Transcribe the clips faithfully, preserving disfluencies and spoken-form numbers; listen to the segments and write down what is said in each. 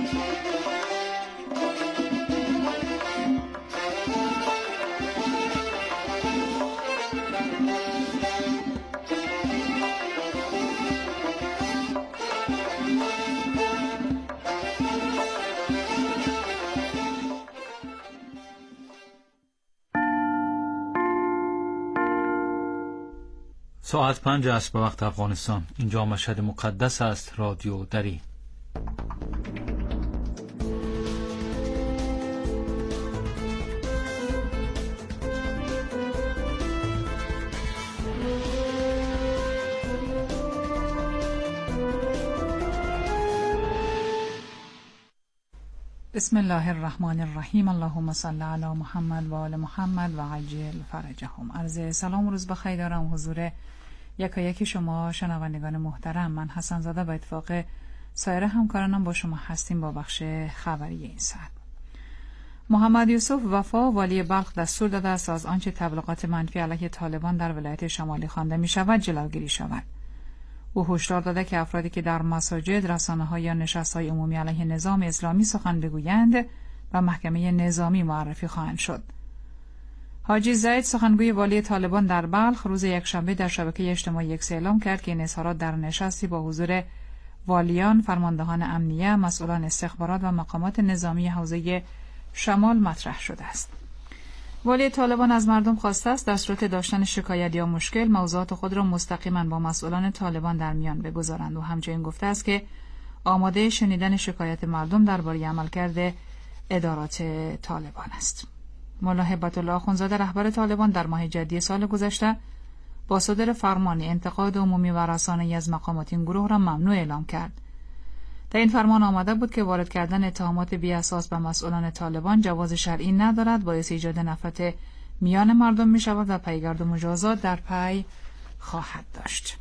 ساعت پنج است به وقت افغانستان. اینجا مشهد مقدس است. رادیو دری. بسم الله الرحمن الرحیم. اللهم صل علی محمد و آل محمد و عجل فرجهم. عرض سلام و روز بخیر دارم حضور یکا یکی شما شنوندگان محترم. من حسن زاده به اتفاق سایر همکارانم با شما هستیم با بخش خبری این ساعت. محمد یوسف وفا والی بلخ دستور داده است از آنچه تبلیغات منفی علیه طالبان در ولایت شمالی خوانده می شود جلوگیری شود. او هشدار داده که افرادی که در مساجد، رسانه‌ها یا نشست‌های عمومی علیه نظام اسلامی سخن بگویند و محکمه نظامی معرفی خواهند شد. حاجی زید سخنگوی والی طالبان در بلخ روز یکشنبه در شبکه اجتماعی اکس اعلام کرد که این اظهارات در نشستی با حضور والیان، فرماندهان امنیه، مسئولان استخبارات و مقامات نظامی حوزه شمال مطرح شده است. والی طالبان از مردم خواسته است در صورت داشتن شکایت یا مشکل موضوعات خود را مستقیما با مسئولان طالبان در میان بگذارند و همچنین گفته است که آماده شنیدن شکایت مردم درباره عملکرد ادارات طالبان است. مولا هبت الله اخوندزاده رهبر طالبان در ماه جدی سال گذشته با صدر فرمانی انتقاد عمومی و رسانه‌ای از مقامات این گروه را ممنوع اعلام کرد. در این فرمان آمده بود که وارد کردن اتهامات بی اساس به مسئولان طالبان جواز شرعی ندارد، باعث ایجاد نفرت میان مردم می شود و پیگرد و مجازات در پی خواهد داشت.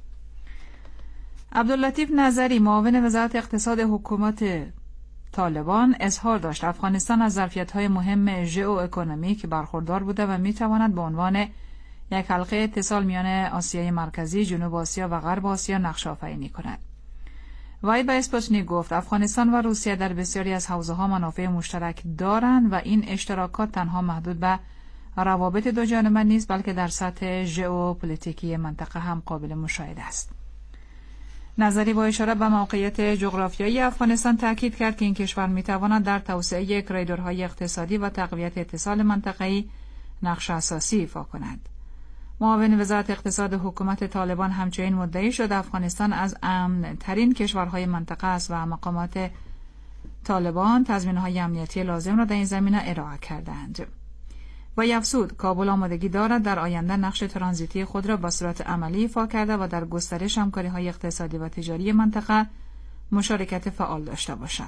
عبداللطیف نظری معاون وزارت اقتصاد حکومت طالبان اظهار داشت افغانستان از ظرفیت‌های مهم ژئواکونومیک برخوردار بوده و می‌تواند به عنوان یک حلقه اتصال میان آسیای مرکزی، جنوب آسیا و غرب آسیا نقش آفرینی کند. وی به اسپوتنیک گفت افغانستان و روسیه در بسیاری از حوزه‌ها منافع مشترک دارند و این اشتراکات تنها محدود به روابط دو جانبه نیست بلکه در سطح ژئوپلیتیکی منطقه هم قابل مشاهده است. نظری با اشاره به موقعیت جغرافیایی افغانستان تاکید کرد که این کشور می‌تواند در توسعه کریدورهای اقتصادی و تقویت اتصال منطقه‌ای نقش اساسی ایفا کند. معاون وزارت اقتصاد حکومت طالبان همچنین مدعی شد افغانستان از امن ترین کشورهای منطقه است و مقامات طالبان تضمین‌های امنیتی لازم را در این زمینه ارائه کردند. و افزود کابل آمادگی دارد در آینده نقش ترانزیتی خود را به صورت عملی ایفا کرده و در گسترش همکاری‌های اقتصادی و تجاری منطقه مشارکت فعال داشته باشد.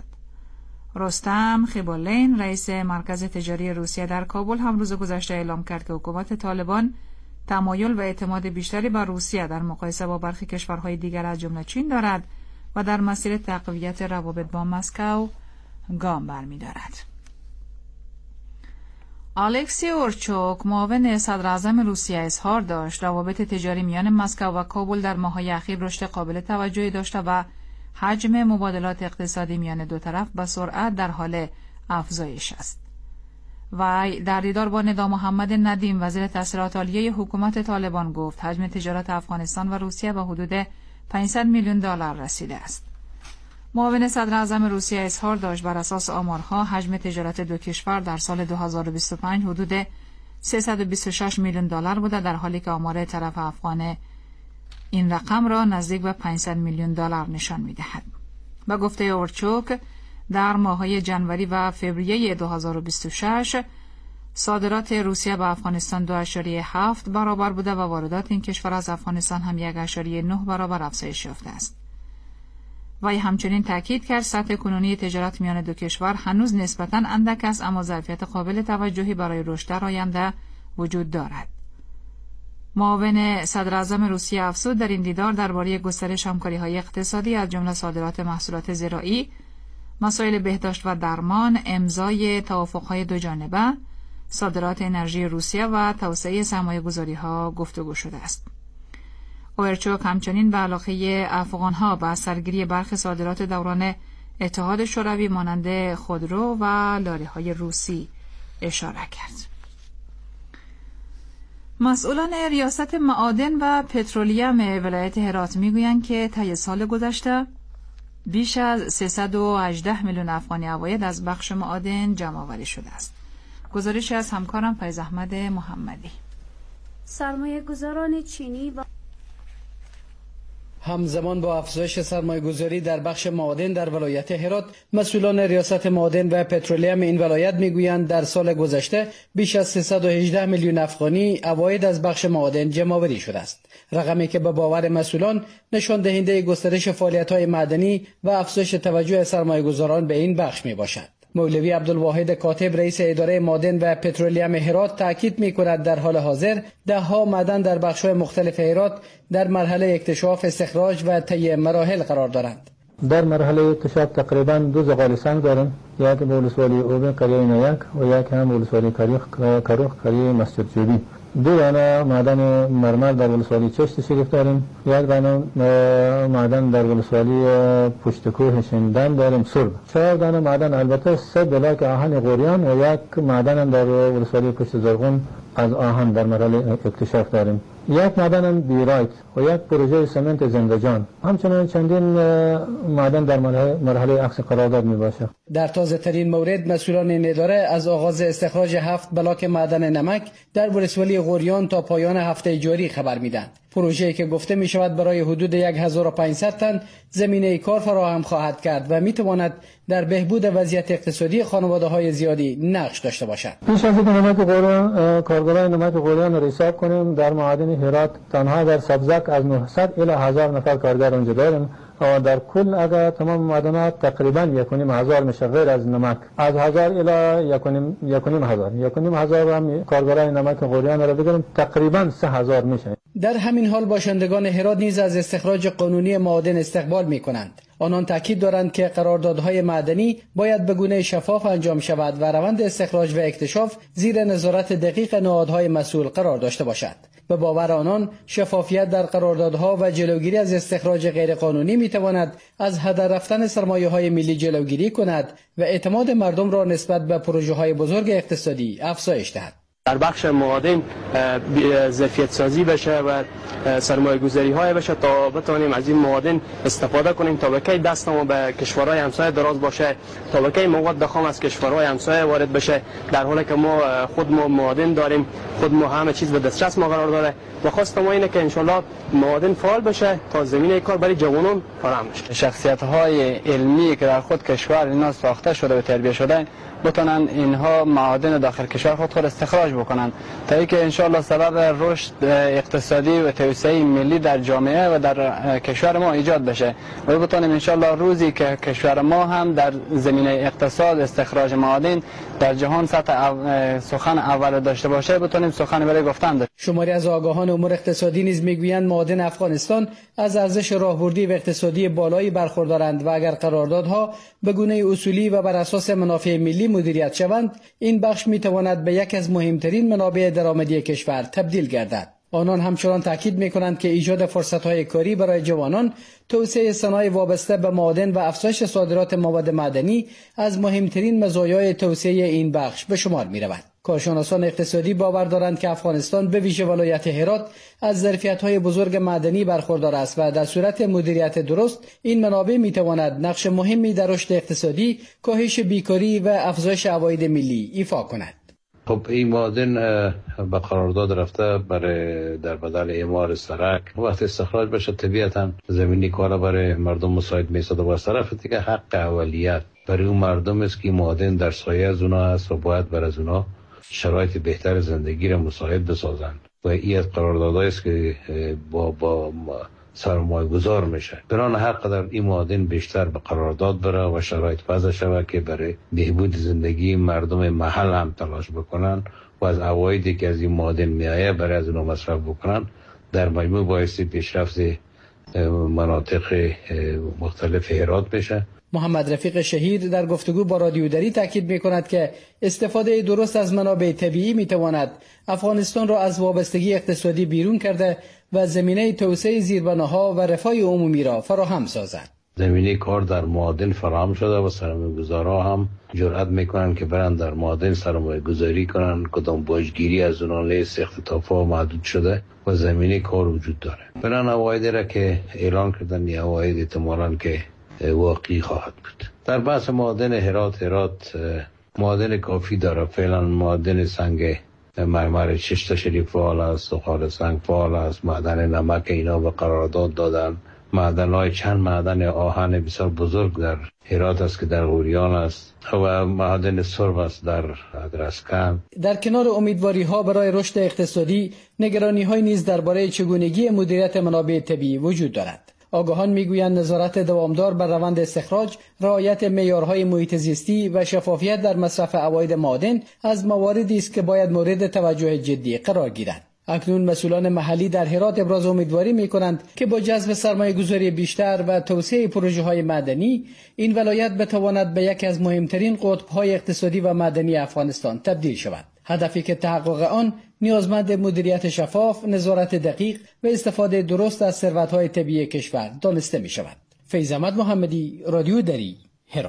رستم خیبالین رئیس مرکز تجاری روسیه در کابل هم روز گذشته اعلام کرد که حکومت طالبان تمایل و اعتماد بیشتری بر روسیه در مقایسه با برخی کشورهای دیگر از جمله چین دارد و در مسیر تقویت روابط با مسکو گام برمی‌دارد. الکسی اورچوک معاون صدر اعظم روسیه اظهار داشت روابط تجاری میان مسکو و کابل در ماه‌های اخیر رشد قابل توجهی داشته و حجم مبادلات اقتصادی میان دو طرف به سرعت در حال افزایش است. و در دیدار با ندا محمد ندیم وزیر تسهیلات عالیه حکومت طالبان گفت حجم تجارت افغانستان و روسیه به حدود پانصد میلیون دلار رسیده است. معاون صدر اعظم روسیه اظهار داشت بر اساس آمارها حجم تجارت دو کشور در سال دو هزار و بیست و پنج حدود سیصد و بیست و شش میلیون دلار بوده، در حالی که آمار طرف افغان این رقم را نزدیک به پانصد میلیون دلار نشان می‌دهد. با گفته اورچوک در ماه‌های ژانویه و فوریه دو هزار و بیست و شش صادرات روسیه به افغانستان دو ممیز هفت برابر بوده و واردات این کشور از افغانستان هم یک ممیز نه برابر افزایش یافته است. وی همچنین تاکید کرد سطح کنونی تجارت میان دو کشور هنوز نسبتاً اندک است اما ظرفیت قابل توجهی برای رشد در آینده وجود دارد. معاون صدر اعظم روسیه افزود در این دیدار درباره گسترش همکاری‌های اقتصادی از جمله صادرات محصولات زراعی، مسائل بهداشت و درمان، امضای توافق‌های دو جانبه، صادرات انرژی روسیه و توسعه سرمایه‌گذاری‌ها گفتگو شده است. اورچوک همچنین به علاقه افغان‌ها به سرگیری برخی صادرات دوران اتحاد شوروی مانند خودرو و لاره‌های روسی اشاره کرد. مسئولان ریاست معادن و پترولیم ولایت هرات میگویند که طی سال گذشته بیش از سیصد و هجده میلیون افغانی عواید از بخش معادن جمع‌آوری شده است. گزارشی از همکارم فیض احمد محمدی. سرمایه گذاران چینی و همزمان با افزایش سرمایه گذاری در بخش معادن در ولایت هرات، مسئولان ریاست معادن و پترولیم این ولایت میگویند در سال گذشته بیش از سیصد و هجده میلیون افغانی عواید از بخش معادن جمع‌آوری شده است. رقمی که به باور مسئولان نشان دهنده گسترش فعالیت‌های معدنی و افزایش توجه سرمایه گذاران به این بخش می باشد. مولوی عبدالواحد کاتب رئیس اداره معادن و پترولیم هرات تاکید می‌کند در حال حاضر ده ها معدن در بخش‌های مختلف هرات در مرحله اکتشاف، استخراج و طی مراحل قرار دارند. در مرحله اکتشاف تقریبا دو زغال سنگ داریم، یک به ولسوالی اوبه قریه اینایک و یک هم ولسوالی کاروخ قریه مسجد جوبی. دو دانه معدن مرمر در ولسوالی چشت شریف داریم، یک دانه معدن در ولسوالی پشت کوه شندن داریم سرب، چهار دانه معدن البته سه بلاک آهن غوریان و یک معدن در ولسوالی پشت زرغون از آهن در مرحله اکتشاف داریم، یک معدن بیرایت و یک پروژه سمنت زندجان. همچنین چندین معدن در مرحله عکس قرارداد می باشه. در تازه ترین مورد مسئولان این اداره از آغاز استخراج هفت بلاک معدن نمک در ولسوالی غوریان تا پایان هفته جاری خبر میدند. پروژه‌ای که گفته می شود برای حدود هزار و پانصد تن زمینه کار فراهم خواهد کرد و می تواند در بهبود وضعیت اقتصادی خانواده‌های زیادی نقش داشته باشد. پیش از اینکه نمک غوریان کارگران نمک غوریان را حساب کنیم، در معادن هرات تنها در سبزک از نهصد الی هزار نفر کارگر اونجا داریم و در کل اگر تمام معدنات تقریبا یکونیم هزار میشه غیر از نمک، از هزار الی یکونیم یکونیم هزار یکونیم هزار هم کارگران نمک غوریان را بگیریم تقریبا سه هزار میشه. در همین حال باشندگان هرات نیز از استخراج قانونی معادن استقبال می کنند. آنان تاکید دارند که قراردادهای معدنی باید به گونه شفاف انجام شود و روند استخراج و اکتشاف زیر نظارت دقیق نهادهای مسئول قرار داشته باشد. به باور آنان شفافیت در قراردادها و جلوگیری از استخراج غیرقانونی می تواند از هدر رفتن سرمایه‌های ملی جلوگیری کند و اعتماد مردم را نسبت به پروژه‌های بزرگ اقتصادی افزایش دهد. در بخش معادن ظرفیت سازی بشه و سرمایه گذاری های بشه تا بتونیم از این معادن استفاده کنیم، تا بکی دستمون به کشورهای همسایه دراز باشه، تا بکی مواد خام از کشورهای همسایه وارد بشه، در حالی که ما خود ما معادن داریم، خود ما همه چیز به دسترس ما قرار داره. و خواست ما اینه که انشالله معادن فعال بشه تا زمینه کار برای جوانان فراهم بشه. شخصیت های علمی که در خود کشور اینا ساخته شده و تربیت شده بتونن اینها معادن داخل کشور خود خود استخراج بکنن تا اینکه انشالله سبب رشد اقتصادی و توسعه ملی در جامعه و در کشور ما ایجاد بشه و بتونیم انشالله روزی که کشور ما هم در زمینه اقتصاد استخراج معادن در جهان سطح سخن اول داشته باشه بتونیم سخن برای گفتن داشته. شماری از آگاهان امور اقتصادی نیز میگویند معادن افغانستان از ارزش راهبردی و اقتصادی بالایی برخوردارند و اگر قراردادها به گونه اصولی و بر اساس منافع ملی مدیریت شوند، این بخش میتواند به یک از مهمترین منابع درآمدی کشور تبدیل گردد. آنان همچنان تاکید میکنند که ایجاد فرصت‌های کاری برای جوانان، توسعه صنایع وابسته به معادن و افزایش صادرات مواد معدنی از مهمترین مزایای توسعه این بخش به شمار میرود. کارشناسان اقتصادی باور دارند که افغانستان به ویژه ولایت هرات از ظرفیت‌های بزرگ معدنی برخوردار است و در صورت مدیریت درست این منابع میتواند نقش مهمی در رشد اقتصادی، کاهش بیکاری و افزایش عواید ملی ایفا کند. خب این معادن به قرارداد رفته برای در بدل اعمار سرک وقتی استخراج بشه طبیعتا زمینی کار برای مردم مساعد میسازه و از طرف دیگه حق اولیت برای اون مردم است که معادن در سایه از اونا هست و باید بر از اونا شرایط بهتر زندگی را مساعد بسازند و این از قراردادهایی است که با با سرمایه گذار میشه. بران حق در این معادن بیشتر به قرارداد بره و شرایط وضع شود که برای بهبود زندگی مردم محل هم تلاش بکنن و از عوایدی که از این معادن میایه برای از اونها مصرف بکنن. در مجموع باعث پیشرفت مناطق مختلف هرات بشه. محمد رفیق شهیر در گفتگو با رادیو دری تاکید می‌کند که استفاده درست از منابع طبیعی می‌تواند افغانستان را از وابستگی اقتصادی بیرون کرده و زمینه توسعه زیربناها و رفاه عمومی را فراهم سازد. زمینه کار در معادن فراهم شده و سرمایه‌گذارها هم جرأت میکنن که برن در معادن سرمایه گذاری کنن. کدام باجگیری از اونان لیست اختطافا محدود شده و زمینه کار وجود داره. برن عوایدی را که اعلان کردن یا عواید احتمالاً که واقعی خواهد بود. در بحث معادن هرات، هرات معادن کافی داره. فعلا معادن سنگ مرمر چشت شریف فعال است، سخار سنگ فعال است، معدن نمک اینا به قرارداد دادن. معدن های چند معدن آهن بسیار بزرگ در هرات است که در غوریان است و معدن سرب است در ادرسکن. در کنار امیدواری ها برای رشد اقتصادی، نگرانی های نیز درباره چگونگی مدیریت منابع طبیعی وجود دارد. آگاهان میگویند نظارت دوامدار بر روند استخراج، رعایت معیارهای محیط زیستی و شفافیت در مصرف عواید معادن از مواردی است که باید مورد توجه جدی قرار گیرند. اکنون مسئولان محلی در هرات ابراز امیدواری می‌کنند که با جذب سرمایه‌گذاری بیشتر و توسعه پروژه‌های معدنی، این ولایت بتواند به یکی از مهمترین قطب‌های اقتصادی و معدنی افغانستان تبدیل شود. هدفی که تحقق آن نیازمند مدیریت شفاف، نظارت دقیق و استفاده درست از ثروت‌های طبیعی کشور دانسته می‌شود. فیض احمد محمدی، رادیو دری، هرات.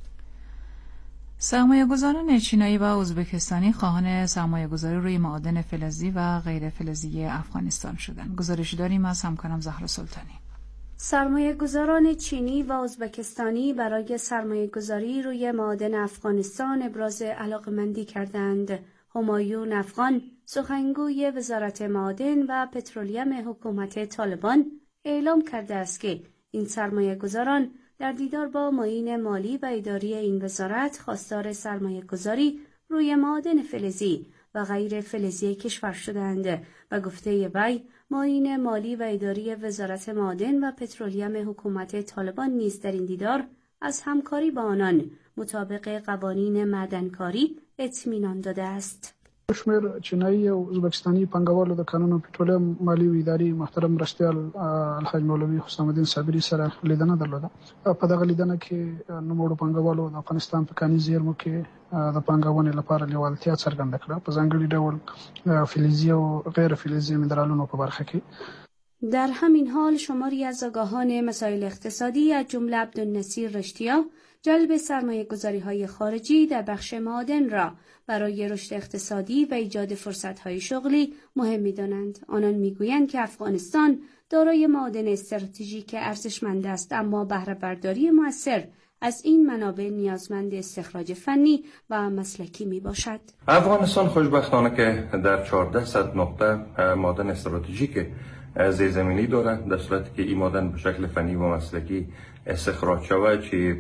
سرمایه‌گذاران چینایی و ازبکستانی خواهان سرمایه‌گذاری روی معادن فلزی و غیر فلزی افغانستان شدند. گزارشی داریم از همکارم زهرا سلطانی. سرمایه‌گذاران چینی و ازبکستانی برای سرمایه‌گذاری روی معادن افغانستان ابراز علاقه‌مندی کردند. همایون افغان، سخنگوی وزارت معادن و پترولیم حکومت طالبان، اعلام کرده است که این سرمایه‌گذاران در دیدار با معین مالی و اداری این وزارت خواستار سرمایه گذاری روی معادن فلزی و غیر فلزی کشور شدند و گفته وی معین مالی و اداری وزارت معادن و پترولیم حکومت طالبان نیز در این دیدار از همکاری با آنان مطابق قوانین معدنکاری اطمینان داده است. شمیر چینایی او ازبکستانی پنګوالو د قانون پټرولیم مالی و اداري محترم مرستیال الحاج مولوي حسام الدین صابری سره لیدنه درلوده. په دغه لیدنه کې نوموړو پنګوالو د افغانستان په کاني زیرمو کې د پنګونې لپاره لیوالتیا څرګنده کړه په ځانګړي ډول فلزي او غیر فلزي منرالونو په برخه کې. در همین حال شماری از آگاهان مسائل اقتصادی از جمله عبدالنصیر رشتیا جلب سرمایه‌گذاری‌های خارجی در بخش معادن را برای رشد اقتصادی و ایجاد فرصت‌های شغلی مهم می‌دانند. آنان می‌گویند که افغانستان دارای معادن استراتژیک ارزشمند است، اما بهره برداری مؤثر از این منابع نیازمند استخراج فنی و مسلکی میباشد. افغانستان خوشبختانه که در چهارده صد نقطه معادن استراتژیک زیرزمینی دارد، در صورتی که این معادن به شکل فنی و مسلکی استخراج شود، چه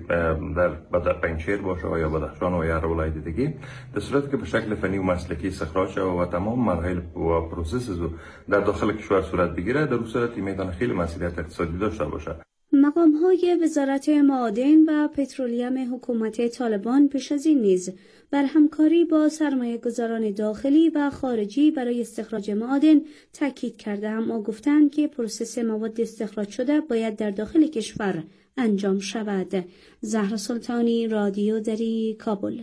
در پنجشیر باشه و یا بدخشان و یا هر ولایت دیگه، در صورتی که به شکل فنی و مسلکی استخراج شود و تمام مراحل و پروسس در داخل کشور صورت بگیره، در صورت میدان خیلی مسئولیت اقتصادی داشته باشه. مقام‌های وزارت معادن و پترولیم حکومت طالبان پیش از این نیز بر همکاری با سرمایه‌گذاران داخلی و خارجی برای استخراج معادن تاکید کرده، اما گفتند که پروسس مواد استخراج شده باید در داخل کشور انجام شود. زهرا سلطانی، رادیو دری، کابل.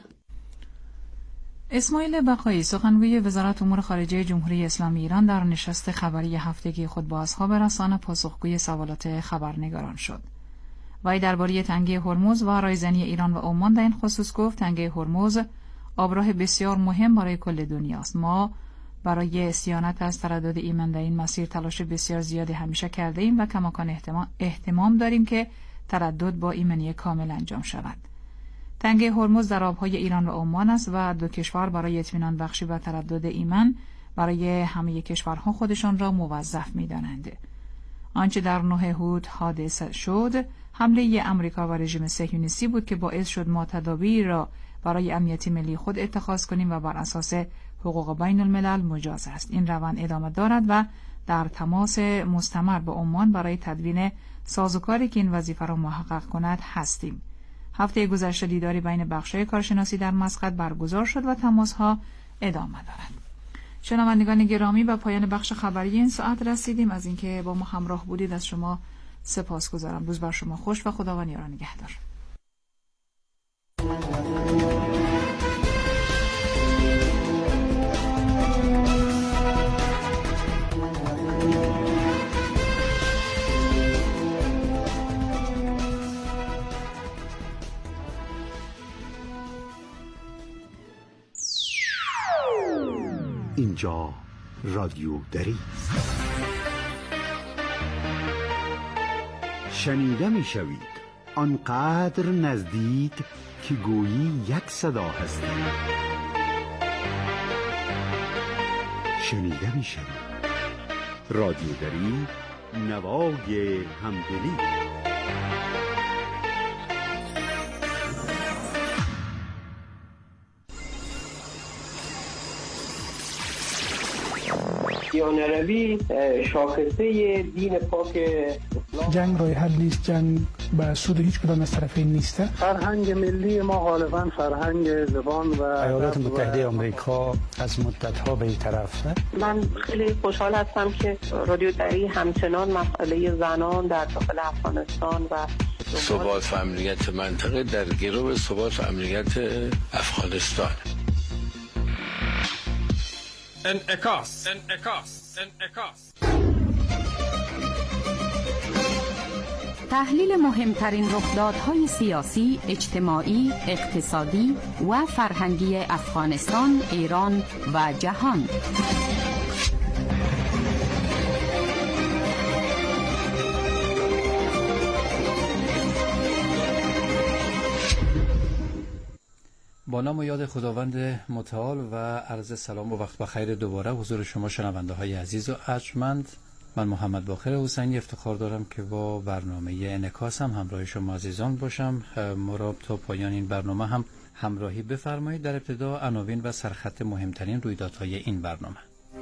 اسماعیل بقایی، سخنگوی وزارت امور خارجه جمهوری اسلامی ایران، در نشست خبری هفتگی خود با اصحاب رسانه پاسخگوی سوالات خبرنگاران شد. وی درباره تنگه هرمز و رایزنی ایران و عمان در این خصوص گفت: تنگه هرمز آبراه بسیار مهم برای کل دنیاست. ما برای صیانت از تردد ایمن در این مسیر تلاش بسیار زیادی همیشه کرده ایم و کماکان احتمام, احتمام داریم که تردد با ایمنی کامل انجام شود. تنگه هرمز در آبهای ایران و عمان است و دو کشور برای اطمینان بخشی و تردد ایمن برای همه کشورها خودشان را موظف می‌دانند. آنچه در نه هود حادثه شد، حمله امریکا و رژیم صهیونیستی بود که باعث شد ما تدابیری را برای امنیت ملی خود اتخاذ کنیم و بر اساس حقوق بین الملل مجاز است. این روند ادامه دارد و در تماس مستمر با عمان برای تدوین سازوکاری که این وظیفه را محقق کند هستیم. هفته گذشته دیداری بین بخش‌های کارشناسی در مسقط برگزار شد و تماس‌ها ادامه دارد. شنوندگان گرامی، به پایان بخش خبری این ساعت رسیدیم. از اینکه با ما همراه بودید از شما سپاسگزارم. روز بر شما خوش و خداوند یار و نگهدار. اینجا رادیو دری است. شنیده می شوید آنقدر نزدیک که گویی یک صدا هستید. شنیده می شوید رادیو دری، نوای همدلی. دیانروی شاخصه دین پاک اسلام. جنگ راه حل نیست، جنگ به سود هیچ کدام از طرفین نیست. فرهنگ ملی ما غالبا فرهنگ زبان و ایالات متحده آمریکا از مدت‌ها به این طرف. من خیلی خوشحال هستم که رادیو دری همچنان مسئله زنان در داخل افغانستان و ثبات و امنیت منطقه در گرو ثبات و امنیت افغانستان. انعکاس انعکاس انعکاس تحلیل مهمترین رخدادهای سیاسی، اجتماعی، اقتصادی و فرهنگی افغانستان، ایران و جهان. با نام و یاد خداوند متعال و عرض سلام و وقت بخیر دوباره حضور شما شنونده های عزیز و ارجمند. من محمد باقر حسینی افتخار دارم که با برنامه انعکاس هم همراه شما عزیزان باشم. ما را تا پایان این برنامه هم همراهی بفرمایید. در ابتدا عناوین و سرخط مهمترین رویدادهای این برنامه.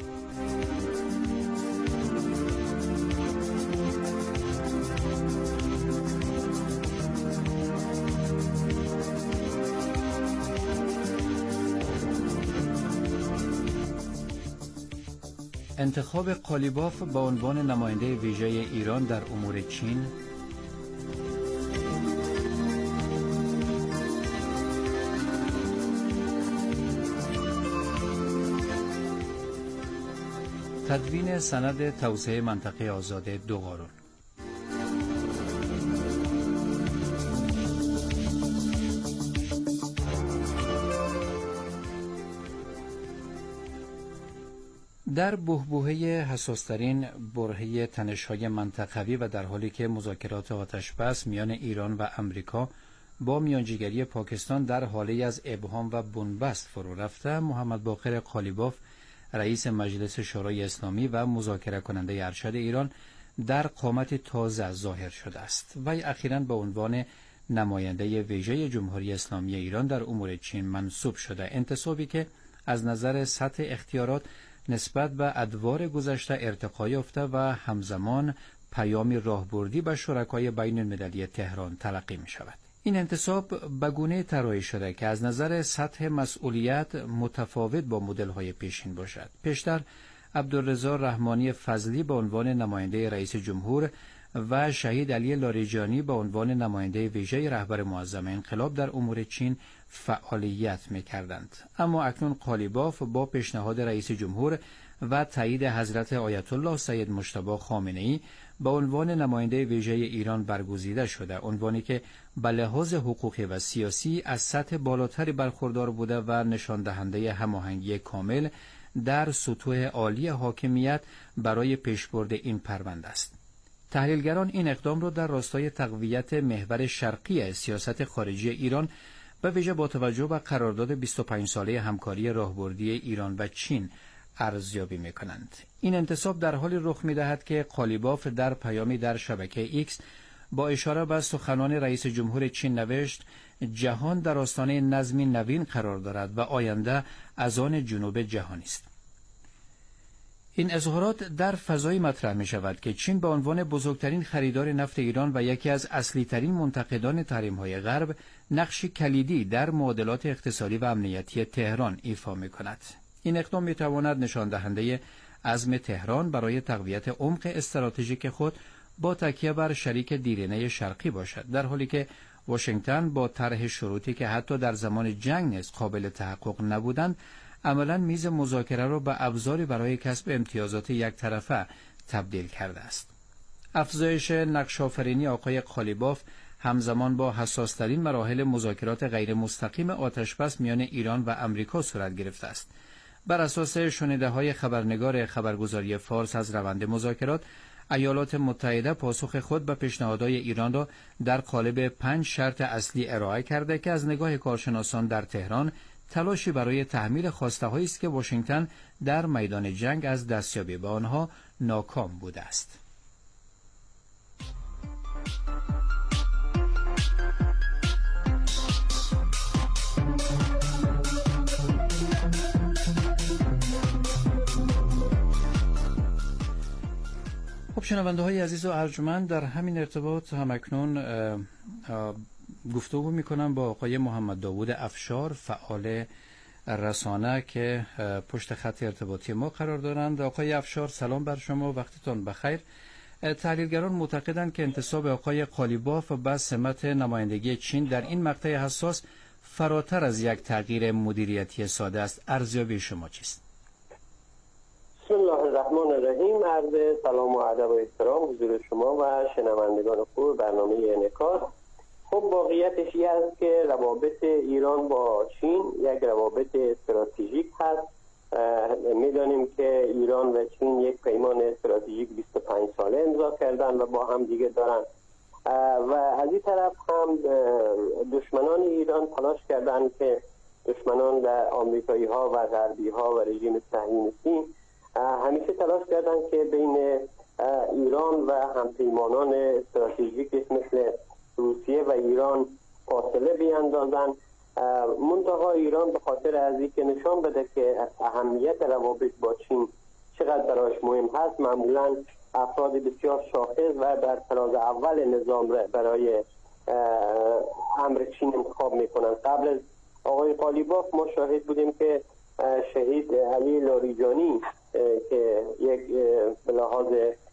انتخاب قالیباف به عنوان نماینده ویژه ایران در امور چین. تدوین سند توسعه منطقه آزاد دوقارون. در بحبوحه حساسترین برهه تنش‌های منطقوی و در حالی که مذاکرات آتش‌بس میان ایران و امریکا با میانجیگری پاکستان در حالی از ابهام و بنبست فرو رفته، محمد باقر قالیباف رئیس مجلس شورای اسلامی و مذاکره کننده ارشد ایران در قامت تازه ظاهر شده است. وی اخیراً به عنوان نماینده ویژه جمهوری اسلامی ایران در امور چین منصوب شده، انتصابی که از نظر سطح اختیارات نسبت به ادوار گذشته ارتقا یافته و همزمان پیامی راهبردی به شرکای بین المللی تهران تلقی می شود. این انتصاب به گونه طراحی شده که از نظر سطح مسئولیت متفاوت با مدل‌های پیشین باشد. پیشتر عبدالرضا رحمانی فضلی به عنوان نماینده رئیس جمهور و شهید علی لاریجانی به عنوان نماینده ویژه رهبر معظم انقلاب در امور چین فعالیت می‌کردند. اما اکنون قالیباف با پیشنهاد رئیس جمهور و تایید حضرت آیت الله سید مجتبی خامنه‌ای به عنوان نماینده ویژه ایران برگزیده شده، عنوانی که به لحاظ حقوقی و سیاسی از سطح بالاتری برخوردار بوده و نشان دهنده هماهنگی کامل در سطوح عالی حاکمیت برای پیشبرد این پرونده است. تحلیلگران این اقدام را در راستای تقویت محور شرقی سیاست خارجی ایران به ویژه با توجه به قرارداد بیست و پنج ساله همکاری راهبردی ایران و چین ارزیابی می‌کنند. این انتصاب در حالی رخ می‌دهد که قالیباف در پیامی در شبکه ایکس با اشاره به سخنان رئیس جمهور چین نوشت: جهان در آستانه نظمی نوین قرار دارد و آینده از آن جنوب جهانی است. این اظهارات در فضایی مطرح می شود که چین به عنوان بزرگترین خریدار نفت ایران و یکی از اصلی ترین منتقدان تحریم های غرب نقشی کلیدی در معادلات اقتصادی و امنیتی تهران ایفا می کند. این اقدام می تواند نشان دهنده عزم تهران برای تقویت عمق استراتژیک خود با تکیه بر شریک دیرینه شرقی باشد، در حالی که واشنگتن با طرح شروطی که حتی در زمان جنگ نیز قابل تحقق نبودند عملاً میز مذاکره را به ابزاری برای کسب امتیازات یک طرفه تبدیل کرده است. افزایش نقش‌آفرینی آقای قالیباف همزمان با حساس‌ترین مراحل مذاکرات غیر مستقیم آتش‌بس میان ایران و امریکا صورت گرفته است بر اساس شنیده های خبرنگار خبرگزاری فارس از روند مذاکرات، ایالات متحده پاسخ خود به پیشنهادهای ایران را در قالب پنج شرط اصلی ارائه کرده که از نگاه کارشناسان در تهران تلاشی برای تحمیل خواسته هایی است که واشنگتن در میدان جنگ از دستیابی به آنها ناکام بوده است. خب شنونده های عزیز و ارجمند، در همین ارتباط همکنون گفتگو میکنم با آقای محمد داوود افشار، فعال رسانه که پشت خط ارتباطی ما قرار دارند. آقای افشار سلام بر شما، وقتتون بخیر. تحلیلگران معتقدند که انتصاب آقای قالیباف به سمت نمایندگی چین در این مقطع حساس فراتر از یک تغییر مدیریتی ساده است. ارزیابی شما چیست؟ بسم الله الرحمن الرحیم. عرض سلام و ادب و احترام حضور شما و شنوندگان خوب برنامه انعکاس. خب واقعیتش این است که روابط ایران با چین یک روابط استراتژیک هست. میدانیم که ایران و چین یک پیمان استراتژیک بیست و پنج ساله امضا کردن و با هم دیگه دارن و از این طرف هم دشمنان ایران تلاش کردن که دشمنان در آمریکایی ها و غربی ها و رژیم صهیونیستی همیشه تلاش کردن که بین ایران و همپیمانان استراتژیکش مثل روسیه و ایران فاصله بیاندازن. منتها ایران به خاطر از اینکه نشان بده که اهمیت روابط با چین چقدر براش مهم هست، معمولا افراد بسیار شاخص و در طراز اول نظام را برای امر چین انتخاب میکنن. قبل از آقای قالیباف ما شاهد بودیم که شهید علی لاریجانی که یک به لحاظ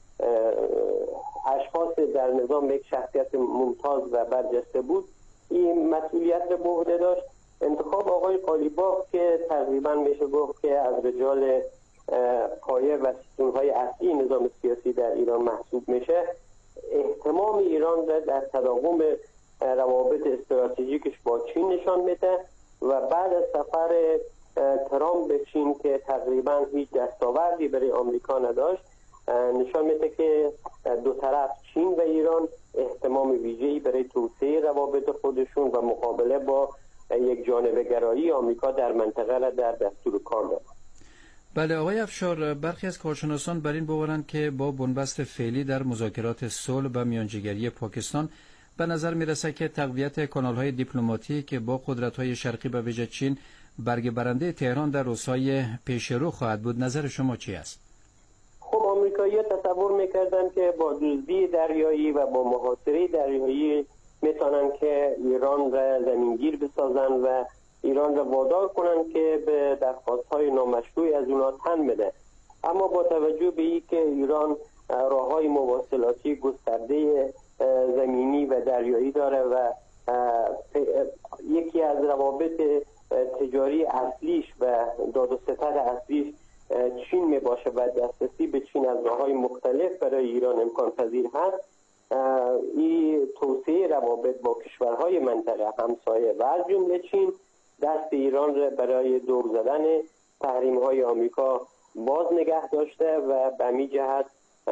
اشخاص در نظام یک شخصیت ممتاز و برجسته بود، این مسئولیت رو به عهده داشت. انتخاب آقای قالیباف که تقریبا میشه گفت که از رجال پایه و ستونهای اصلی نظام سیاسی در ایران محسوب میشه، اهتمام ایران را در تداوم روابط استراتژیکش با چین نشان میده و بعد از سفر ترامپ به چین که تقریبا هیچ دستاوردی برای آمریکا نداشت، نشان میده که دو طرف چین و ایران اهتمام ویژه‌ای برای توسعه روابط خودشون و مقابله با یک جانبه گرایی آمریکا در منطقه را در دستور کار دارند. بله آقای افشار، برخی از کارشناسان بر این باورند که با بنبست فعلی در مذاکرات صلح و میانجیگری پاکستان به نظر میرسه که تقویت کانال‌های دیپلماتیک با قدرت‌های شرقی به ویژه چین برگ برنده تهران در روزهای پیش رو خواهد بود. نظر شما چی است؟ خب آمریکایی‌ها تصور میکردن که با دزدی دریایی و با محاصره دریایی میتونن که ایران را زمینگیر بسازن و ایران را وادار کنن که به درخواست‌های نامشروع از اونها تن بده. اما با توجه به این که ایران راه‌های مواصلاتی گسترده زمینی و دریایی داره و یکی از روابط تجاری اصلیش و داد و ستد اصلیش چین می باشه و دسترسی به چین از راه‌های مختلف برای ایران امکان پذیر هست، این توسعه روابط با کشورهای منطقه همسایه و از جمله چین دست ایران را برای دور زدن تحریم‌های آمریکا باز نگه داشته و به همین جهت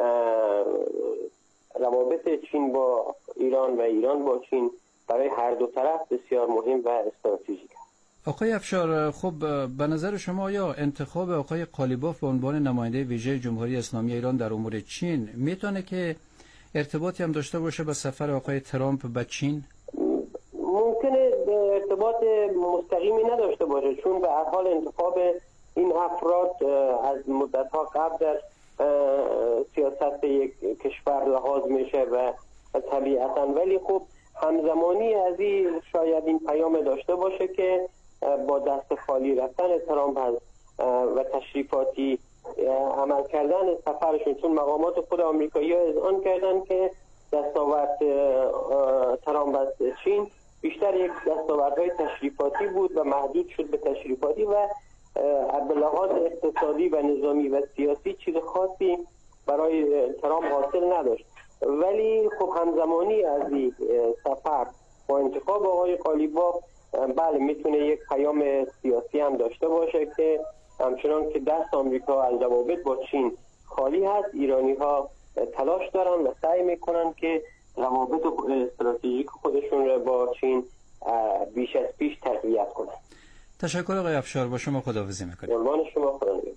روابط چین با ایران و ایران با چین برای هر دو طرف بسیار مهم و استراتژیک است. آقای افشار، خب به نظر شما یا انتخاب آقای قالیباف به عنوان نماینده ویژه جمهوری اسلامی ایران در امور چین میتونه که ارتباطی هم داشته باشه با سفر آقای ترامپ به چین؟ ممکنه ارتباط مستقیمی نداشته باشه، چون به هر حال انتخاب این افراد از مدت‌ها قبل در سیاست یک کشور لحاظ میشه و طبیعتاً، ولی خب همزمانی از این شاید این پیام داشته باشه که با دست خالی رفتن ترامپ از و تشریفاتی عمل کردن سفرشون، چون مقامات خود آمریکایی ها اذعان کردن که دستاورد ترامپ از چین بیشتر یک دستاوردهای تشریفاتی بود و محدود شد به تشریفاتی و به لحاظ اقتصادی و نظامی و سیاسی چیز خاصی برای ترامپ حاصل نداشت. ولی خب همزمانی از این سفر با انتخاب آقای قالیباف بله میتونه یک پیام سیاسی هم داشته باشه که همچنان که دست آمریکا از روابط با چین خالی هست، ایرانی ها تلاش دارن و سعی میکنن که روابط استراتژیک خودشون را با چین بیش از پیش تقویت کنن. تشکر آقای افشار، با شما خداحافظی میکنیم. قربان شما، خدا نگهدار.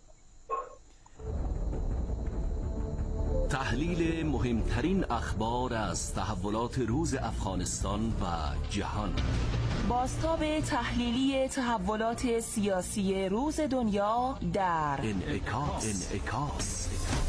تحلیل مهمترین اخبار از تحولات روز افغانستان و جهان. بازتاب تحلیلی تحولات سیاسی روز دنیا در انعکاس. انعکاس.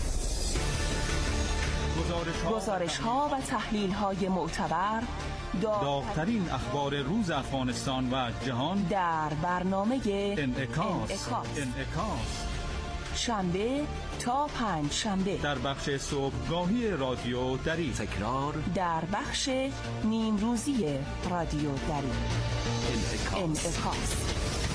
گزارش ها و تحلیل های معتبر، داغ‌ترین اخبار روز افغانستان و جهان در برنامه انعکاس. انعکاس. انعکاس. شنبه تا پنج شنبه در بخش صبحگاهی رادیو دری، تکرار در بخش نیم روزی رادیو دری. انعکاس. انعکاس.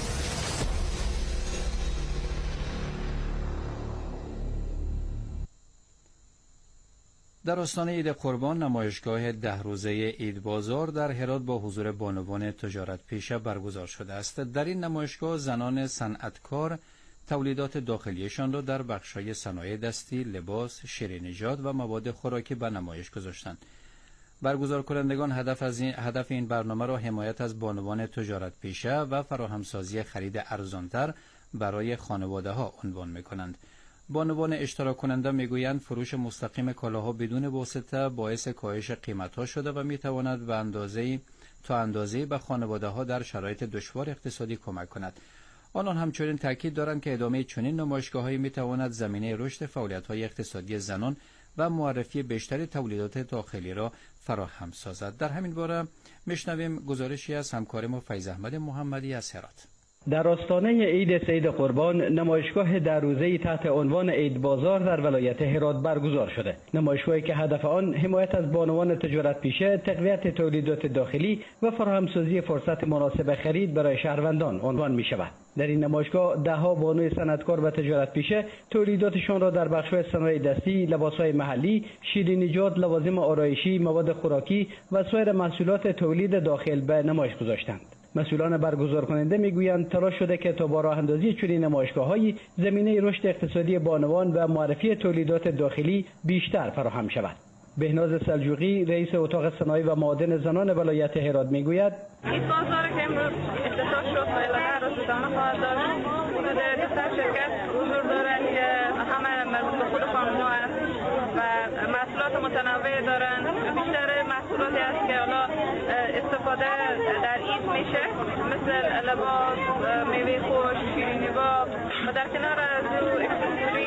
در آستان عید قربان نمایشگاه ده روزه عید بازار در هرات با حضور بانوان تجارت پیشه برگزار شده است. در این نمایشگاه زنان صنعتکار تولیدات داخلیشان را در بخش‌های صنایع دستی، لباس، شیرینیجات و مواد خوراکی به نمایش گذاشتند. برگزار کنندگان هدف از این هدف این برنامه را حمایت از بانوان تجارت پیشه و فراهمسازی خرید ارزانتر برای خانواده ها عنوان می‌کنند. بانوان اشتراک کننده میگویند فروش مستقیم کالاها بدون واسطه باعث کاهش قیمت‌ها شده و میتواند به اندازه‌ای تا اندازه‌ای به خانواده‌ها در شرایط دشوار اقتصادی کمک کند. آنان همچنین تاکید دارند که ادامه چنین نمایشگاه‌هایی میتواند زمینه رشد فعالیت‌های اقتصادی زنان و معرفی بیشتر تولیدات داخلی را فراهم سازد. در همین باره میشنویم گزارشی از همکارم فیض احمد محمدی از هرات. در آستانه عید سید قربان نمایشگاه در روزه تحت عنوان عید بازار در ولایت هرات برگزار شده. نمایشگاهی که هدف آن حمایت از بانوان تجارت پیشه، تقویت تولیدات داخلی و فراهمسازی فرصت مناسب خرید برای شهروندان عنوان می شود. در این نمایشگاه ده ها بانوی صنعتکار و تجارت پیشه تولیداتشان را در بخش‌های صنایع دستی، لباس‌های محلی، شیرینیجات، لوازم آرایشی، مواد خوراکی و سایر محصولات تولید داخل به نمایش گذاشتند. مسئولان برگزار کننده میگویند تلاش شده که تا با راه اندازی چنین نمایشگاه‌هایی زمینه رشد اقتصادی بانوان و معرفی تولیدات داخلی بیشتر فراهم شود. بهناز سلجوقی رئیس اتاق صنایع و معادن زنان ولایت هرات میگوید این بازار که امروز افتتاح شد و الهه روز ادامه خواهد داشت. حدود دویست شرکت حضور دارند که همه مربوط به خود خانم‌ها است و محصولات متنوع دارند. بیشتر محصولاتی است که حالا استفاده در عید میشه، مثل لباس، میوه خوش، شیرینی‌ها و در کنار از اکسسوری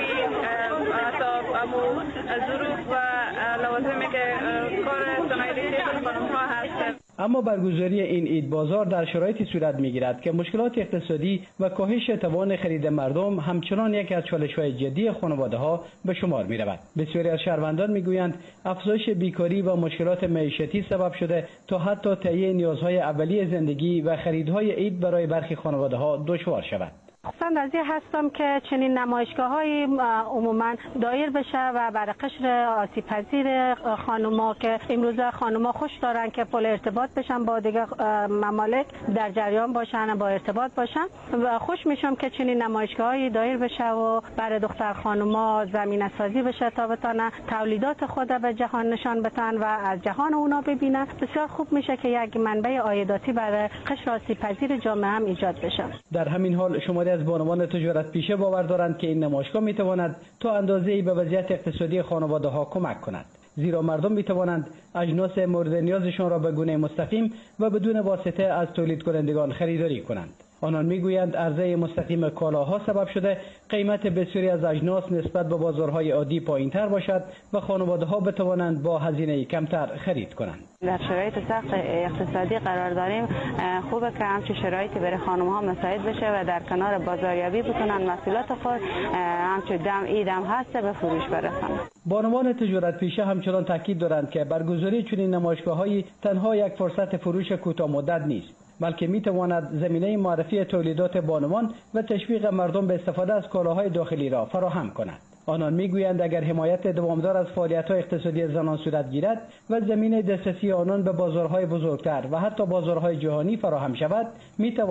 حتی ابو ظروف و لوازمی که کار صنایع دستی خانم‌ها هست. اما برگزاری این عید بازار در شرایطی صورت می‌گیرد که مشکلات اقتصادی و کاهش توان خرید مردم همچنان یکی از چالش‌های جدی خانواده‌ها به شمار می‌رود. بسیاری از شهروندان می‌گویند افزایش بیکاری و مشکلات معیشتی سبب شده تا حتی تهیه نیازهای اولیه زندگی و خریدهای عید برای برخی خانواده‌ها دشوار شود. خصوصا از این هستم که چنین نمایشگاه‌های عموما دایر بشه و برای قشر آسیب پذیر خانوما که امروز خانوما خوش دارن که پل ارتباط بشن با دیگه ممالک در جریان باشن، با ارتباط باشن و خوش میشم که چنین نمایشگاه‌های دایر بشه و برای دختر خانوما زمینه سازی بشه تا بتونن تولیدات خود به جهان نشان بدن و از جهان اونا ببینن. بسیار خوب میشه که یک منبع عایداتی برای قشر آسیب پذیر جامعه هم ایجاد بشه. در همین حال شماری از بانوان تجارت پیشه باور دارند که این نمایشگاه میتواند تا اندازه‌ای به وضعیت اقتصادی خانواده‌ها کمک کند، زیرا مردم میتوانند اجناس مورد نیازشان را به گونه مستقیم و بدون واسطه از تولید کنندگان خریداری کنند. آنان میگویند عرضه مستقیم کالاها سبب شده قیمت بسیاری از اجناس نسبت به بازارهای عادی پایین‌تر باشد و خانواده‌ها بتوانند با هزینه کمتر خرید کنند. در شرایط سخت اقتصادی قرار داریم، خوبه که همچین شرایطی برای خانم‌ها مساعد بشه و در کنار بازاریابی بتونن محصولات خود همچون دم ایدم هست به فروش برسند. بانوان تجارت پیشه همچنان تاکید دارند که برگزاری چنین نمایشگاه‌هایی تنها یک فرصت فروش کوتاه مدت نیست، بلکه میتواند زمینه معرفی تولیدات بانوان و تشویق مردم به استفاده از کالاهای داخلی را فراهم کند. آنان میگویند اگر حمایت دوامدار از فعالیت‌های اقتصادی زنان صورت گیرد و زمینه دسترسی آنان به بازارهای بزرگتر و حتی بازارهای جهانی فراهم شود، میتواند